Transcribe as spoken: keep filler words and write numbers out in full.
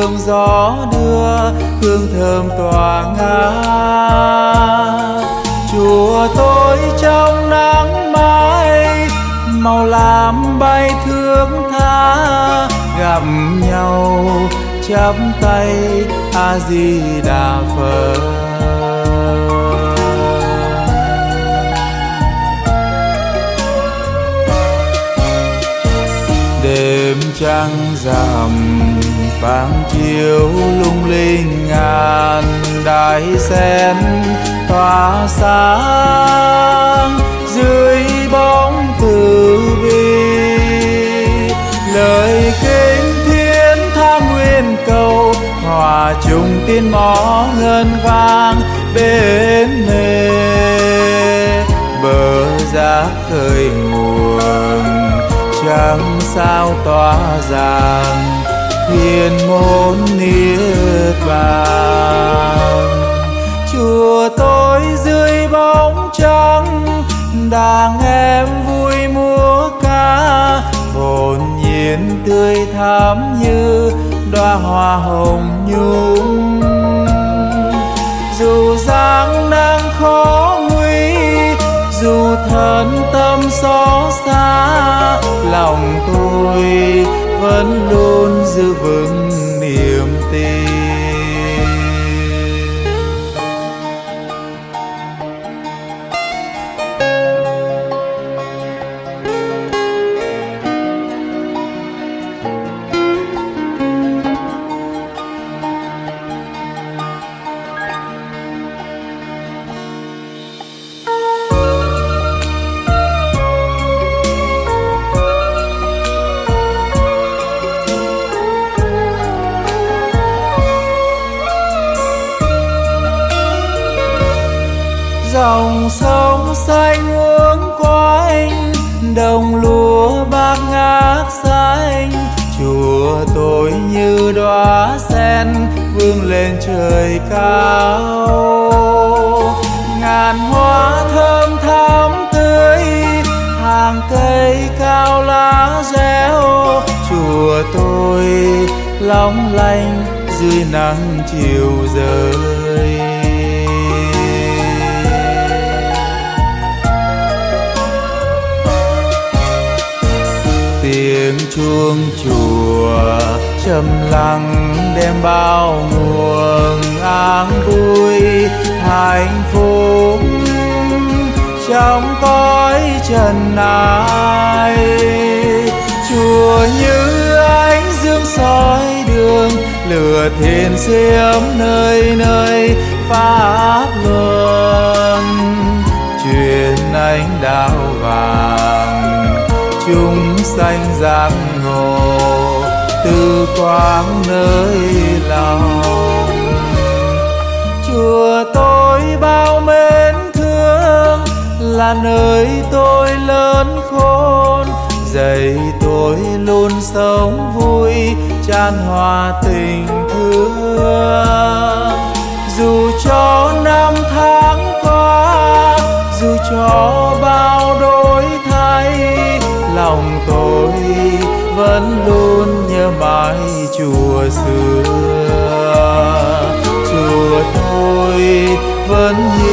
đường gió đưa hương thơm tỏa ngát. Chùa tôi trong nắng mai, màu lam bay thước tha, gặp nhau chắp tay A Di Đà Phật. Đêm trăng rằm vàng chiếu lung linh ngàn, đài sen tỏa sáng dưới bóng từ bi. Lời kinh thiên tha nguyên cầu, hòa chung tiếng mõ ngân vang bên mê. Bờ giác khơi nguồn trăng sao tỏa ràng, thiên môn niết bàn. Chùa tôi dưới bóng trắng, đàn em vui múa ca, hồn nhiên tươi thắm như đóa hoa hồng nhung. Dù gian nan khó nguy, dù thân tâm xót xa, lòng tôi vẫn luôn giữ vững niềm tin. Dòng sông xanh uốn quanh, đồng lúa bát ngát xanh. Chùa tôi như đóa sen vươn lên trời cao, ngàn hoa thơm thắm tươi, hàng cây cao lá réo. Chùa tôi long lanh dưới nắng chiều rơi. Tiếng chuông chùa trầm lặng đem bao nguồn an vui hạnh phúc trong cõi trần này. Chùa như ánh dương soi đường, lửa thiên xiêm nơi nơi pháp luân. Truyền ánh đạo vàng chúng sanh giác ngộ, từ quang nơi lòng. Chùa tôi bao mến thương, là nơi tôi lớn khôn, dạy tôi luôn sống vui chan hòa tình thương. Dù cho năm tháng qua, dù cho bao đổi thay, lòng tôi vẫn luôn nhớ mãi chùa xưa. Chùa tôi vẫn